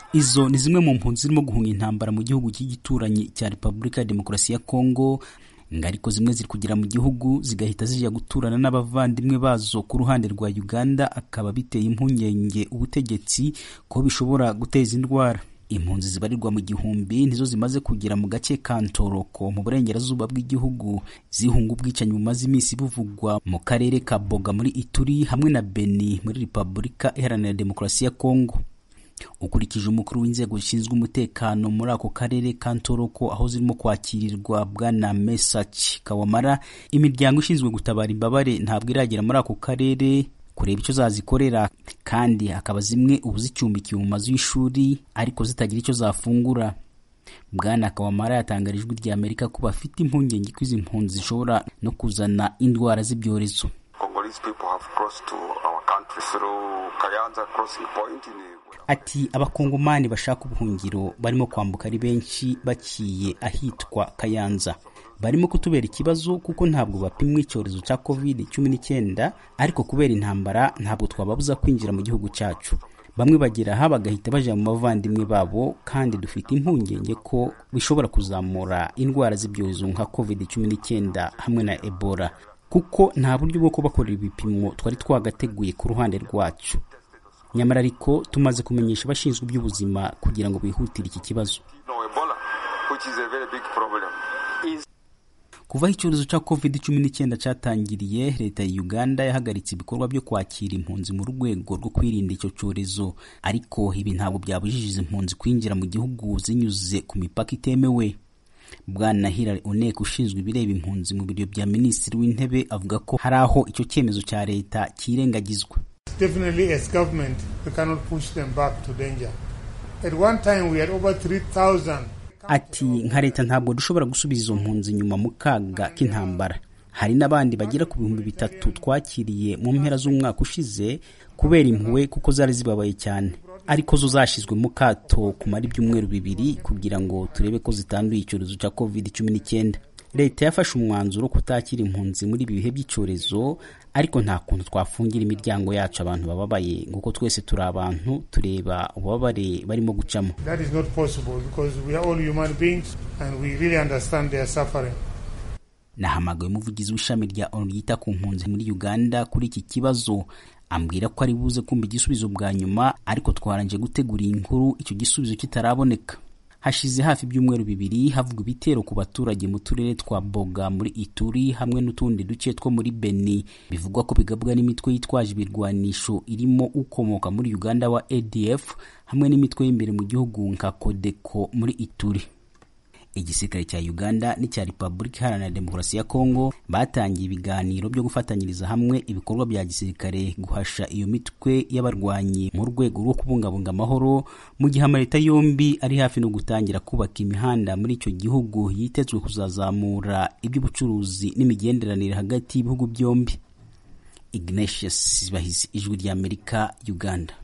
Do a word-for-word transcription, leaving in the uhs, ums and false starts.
Izo ni zimwe mu mpunzi zirimo guhunga intambara mu gihugu cy'igituranyi cya Repubulika ya Demokarasi ya Kongo, ngariko zimwe ziri kugira mu gihugu zigahita zijya guturana n'abavandimwe bazo ku ruhande rwa Uganda, akaba biteye impungenge ubutegetsi ko bishobora guteza indwara. Impunzi zibarirwa mu gihumbi nizo zimaze kugera mu gace ka Ntoroko mu burengerazuba bw'igihugu, zihunga ubwicanyi bumaze iminsi buvugwa mu karere ka Boga muri Ituri hamwe na Beni muri Repubulika Iharanira Demokarasi ya Kongo. Ukurikije umukuru w'inzego zishinzwe umutekano muri ako karere ka Ntoroko aho zirimo kwakirirwa Bwana Mesach Kawamara, imiryango ishinzwe gutabara imbabare ntabwo iragera muri ako karere kureba icyo zazikorera, kandi hakaba zimwe ubu zicumbikiwe mu mazu y'ishuri ariko zitagira icyo zafungura. Bwana Kawamara yatangarijwe rya Amerika ko bafite impungenge ko izi mpunzi zishobora no kuzana indwara z'ibyorezo. Ati abakongomani bashaka ubuhungiro barimo kwambuka ari benshi bakiye ahitwa Kayanza. Barimo kutubera ikibazo kuko ntabwo bapimwe icyorezo cya covid cumi n'icyenda, ariko kubera intambara ntabwo twababuza kwinjira mu gihugu cyacu. Bamwe bagera aha bagahita baje mu bavandimwe babo, kandi dufite impungenge ko bishobora kuzamura indwara z'ibyorezo nka covid cumi n'icyenda hamwe na Ebola, kuko nta buryo bwo kubakorera ibipimo twari twagateguye ku ruhande rwacu. Nyamara ariko tumaze kumenyesha abashinzwe iby'ubuzima kugira ngo bihutire iki kibazo. Kuva icyorezo cya covid cumi n'icyenda cyatangiriye, leta ya Uganda yahagaritse ibikorwa byo kwakira impunzi mu rwego rwo kwirinda icyo cyorezo, ariko ibi ntabwo byabujije izi impunzi kwinjira mu gihugu zinyuze ku mipaka itemewe. Bwana Hilary Onek ushinzwe ibireba impunzi mu biro bya Minisitiri w'Intebe avuga ko hari aho icyo cyemezo cya leta kirengagizwa. Definitely as government we cannot push them back to danger. At one time we had over three thousand. Ati nka leta ntabwo dushobora gusubiza izo mpunzi nyuma mu kaga k'intambara. Hari n'abandi bagera ku bihumbi bitatu twakiriye mu mpera z'umwaka ushize kubera impuhwe kuko zari zibabaye cyane, ariko zo zashizwe mu kato kumara ibyumweru bibiri kugira ngo turebe ko zitanduye icyorezo cya covid cumi n'icyenda. Leta yafashe umwanzuro kutakira impunzi muri ibi bihe by'icyorezo, ariko nta kuntu twafungira imiryango yacu abantu bababaye, nguko twese turi abantu tureba ububabare barimo gucamo. That is not possible because we are all human beings and we really understand their suffering. Nahamagaye umuvugizi w'ishami rya O N U yita ku mpunzi muri Uganda kuri iki kibazo, ambwira ko ari buze kumva igisubizo bwa nyuma, ariko twaranje gutegura inkuru icyo gisubizo kitaraboneka. Hashize hafi ibyumweru bibiri havugwa ibitero ku baturage mu turere twa Boga muri Ituri hamwe n'utundi duce two muri Beni, bivugwa ko bigabwa n'imitwe yitwaje ibirwanisho irimo ukomoka muri Uganda wa A D F hamwe n'imitwe y'imbere mu gihugu nka Kodeko muri Ituri. Igisirikare cya Uganda n'icya Repubulika Iharanira Demokarasi ya Kongo batangiye ibiganiro byo gufatanyiriza hamwe ibikorwa bya gisirikare guhasha iyo mitwe y'abarwanyi mu rwego rwo kubungabunga amahoro, mu gihe amaleta yombi ari hafi no gutangira kubaka imihanda muri icyo gihugu yitezwe kuzazamura iby'ubucuruzi n'imigenderanire hagati y'ibihugu byombi. Ignatius Bahizi, Ijwi ry'Amerika, Uganda.